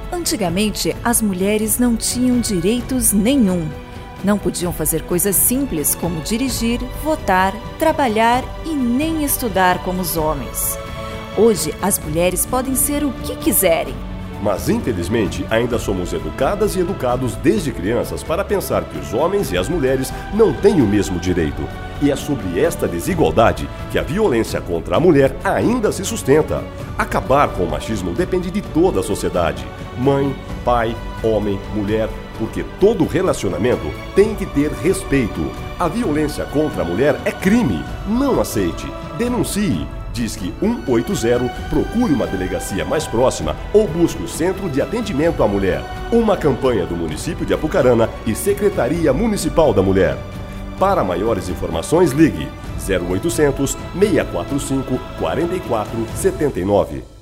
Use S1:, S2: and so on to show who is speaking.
S1: Antigamente, as mulheres não tinham direitos nenhum. Não podiam fazer coisas simples como dirigir, votar, trabalhar e nem estudar como os homens. Hoje, as mulheres podem ser o que quiserem.
S2: Mas, infelizmente, ainda somos educadas e educados desde crianças para pensar que os homens e as mulheres não têm o mesmo direito. E é sobre esta desigualdade que a violência contra a mulher ainda se sustenta. Acabar com o machismo depende de toda a sociedade. Mãe, pai, homem, mulher, porque todo relacionamento tem que ter respeito. A violência contra a mulher é crime. Não aceite. Denuncie. Disque 180, procure uma delegacia mais próxima ou busque o Centro de Atendimento à Mulher. Uma campanha do município de Apucarana e Secretaria Municipal da Mulher. Para maiores informações, ligue 0800 645 4479.